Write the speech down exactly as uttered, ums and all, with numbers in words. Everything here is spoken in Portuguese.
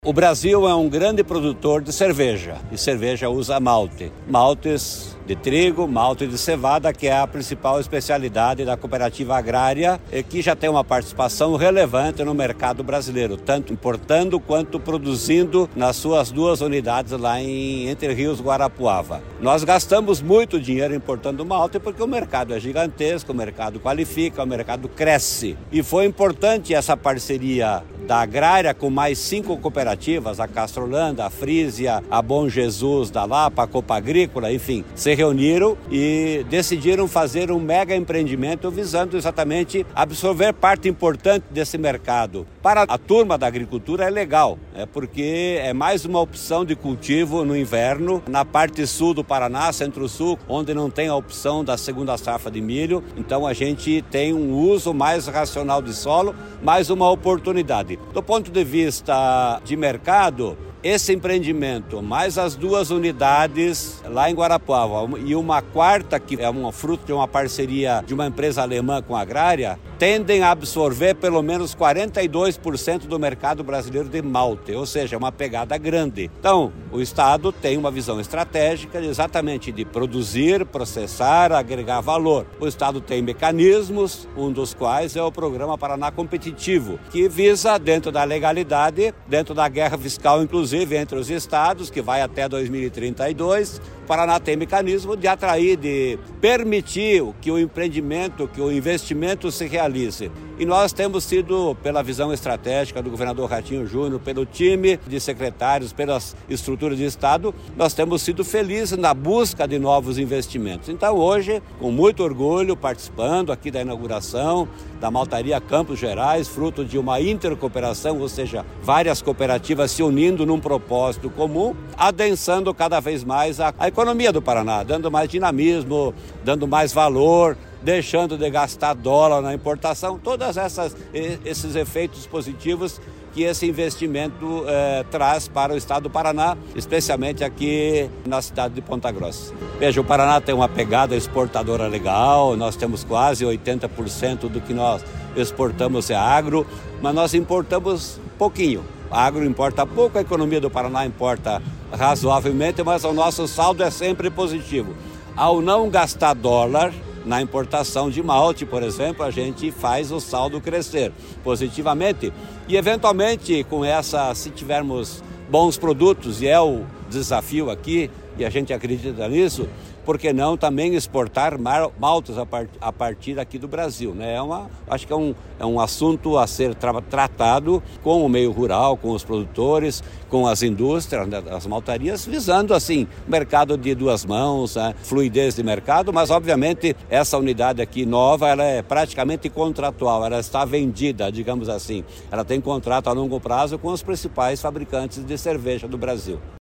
O Brasil é um grande produtor de cerveja, e cerveja usa malte. Maltes de trigo, malte de cevada, que é a principal especialidade da cooperativa agrária, e que já tem uma participação relevante no mercado brasileiro, tanto importando quanto produzindo nas suas duas unidades lá em Entre Rios, Guarapuava. Nós gastamos muito dinheiro importando malte porque o mercado é gigantesco, o mercado qualifica, o mercado cresce. E foi importante essa parceria da agrária com mais cinco cooperativas, a Castrolanda, a Frisia, a Bom Jesus da Lapa, a Copa Agrícola, enfim, se reuniram e decidiram fazer um mega empreendimento visando exatamente absorver parte importante desse mercado. Para a turma da agricultura é legal, é porque é mais uma opção de cultivo no inverno, na parte sul do Paraná, centro-sul, onde não tem a opção da segunda safra de milho, então a gente tem um uso mais racional de solo, mais uma oportunidade. Do ponto de vista de mercado, esse empreendimento, mais as duas unidades lá em Guarapuava e uma quarta, que é um fruto de uma parceria de uma empresa alemã com a agrária, tendem a absorver pelo menos quarenta e dois por cento do mercado brasileiro de malte, ou seja, uma pegada grande. Então, o Estado tem uma visão estratégica exatamente de produzir, processar, agregar valor. O Estado tem mecanismos, um dos quais é o Programa Paraná Competitivo, que visa, dentro da legalidade, dentro da guerra fiscal, inclusive, entre os estados, que vai até dois mil e trinta e dois, o Paraná tem mecanismo de atrair, de permitir que o empreendimento, que o investimento se realize. E nós temos sido, pela visão estratégica do governador Ratinho Júnior, pelo time de secretários, pelas estruturas de Estado, nós temos sido felizes na busca de novos investimentos. Então hoje, com muito orgulho, participando aqui da inauguração da Maltaria Campos Gerais, fruto de uma intercooperação, ou seja, várias cooperativas se unindo num propósito comum, adensando cada vez mais a, a economia do Paraná, dando mais dinamismo, dando mais valor, deixando de gastar dólar na importação, todos esses efeitos positivos que esse investimento eh, traz para o estado do Paraná, especialmente aqui na cidade de Ponta Grossa. Veja, o Paraná tem uma pegada exportadora legal, nós temos quase oitenta por cento do que nós exportamos é agro, mas nós importamos pouquinho. A agro importa pouco, a economia do Paraná importa razoavelmente, mas o nosso saldo é sempre positivo. Ao não gastar dólar na importação de malte, por exemplo, a gente faz o saldo crescer positivamente. E, eventualmente, com essa, se tivermos bons produtos, e é o desafio aqui, e a gente acredita nisso, por que não também exportar maltes a, part, a partir aqui do Brasil, né? É uma, acho que é um, é um assunto a ser tra, tratado com o meio rural, com os produtores, com as indústrias, né, as maltarias, visando assim, mercado de duas mãos, né, fluidez de mercado, mas obviamente essa unidade aqui nova, ela é praticamente contratual, ela está vendida, digamos assim. Ela tem contrato a longo prazo com os principais fabricantes de cerveja do Brasil.